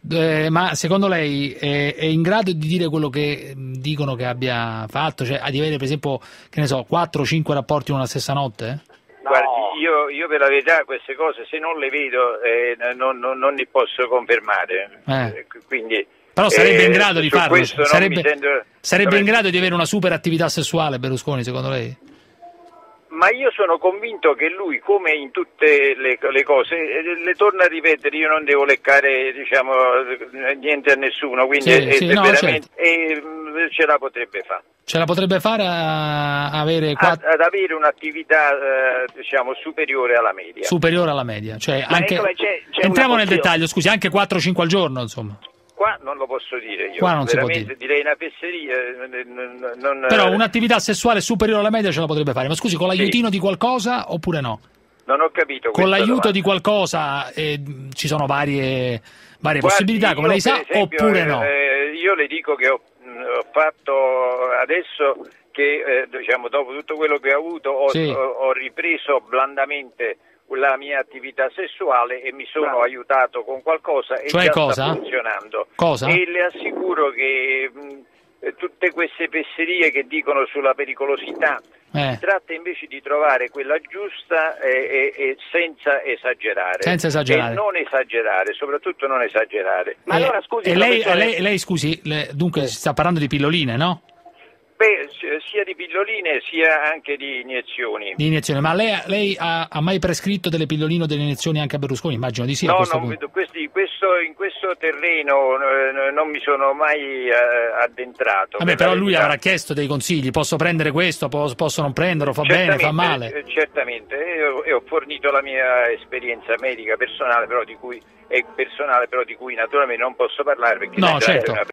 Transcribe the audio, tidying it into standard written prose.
Ma secondo lei è in grado di dire quello che dicono che abbia fatto? Cioè, di avere per esempio, che ne so, 4 o 5 rapporti in una stessa notte? No. Guardi, io per la verità queste cose se non le vedo non ne posso confermare. Quindi, però sarebbe in grado di farlo? Sarebbe in grado di avere una super attività sessuale Berlusconi, secondo lei? Ma io sono convinto che lui, come in tutte le cose, le torno a ripetere, io non devo leccare, diciamo, niente a nessuno, quindi certo. Ce la potrebbe fare. Ce la potrebbe fare ad avere un'attività, diciamo, superiore alla media. Superiore alla media, cioè anche... Entriamo nel dettaglio, scusi, anche 4-5 al giorno, insomma. Qua non lo posso dire io, qua non veramente si può dire. Direi una fesseria. Però un'attività sessuale superiore alla media ce la potrebbe fare, ma scusi, con l'aiutino di qualcosa oppure no? Non ho capito. Con l'aiuto di qualcosa ci sono varie possibilità, come lei sa, esempio, oppure no? Io le dico che ho fatto adesso che, diciamo, dopo tutto quello che ho avuto, ho ripreso blandamente la mia attività sessuale e mi sono aiutato con qualcosa e già sta funzionando. Cosa? E le assicuro che tutte queste fesserie che dicono sulla pericolosità, si tratta invece di trovare quella giusta e senza esagerare. Senza esagerare. E non esagerare, soprattutto non esagerare. Ma allora scusi, e lei scusi, dunque si sta parlando di pilloline, no? Beh, sia di pilloline sia anche di iniezioni. Di iniezioni, ma lei ha mai prescritto delle pilloline o delle iniezioni anche a Berlusconi? Immagino di sì. No, in questo terreno non mi sono mai addentrato. Vabbè, però lui avrà chiesto dei consigli, posso prendere questo, posso non prenderlo, fa bene, fa male? Certamente, e ho fornito la mia esperienza medica personale, però di cui naturalmente non posso parlare perché no, certo.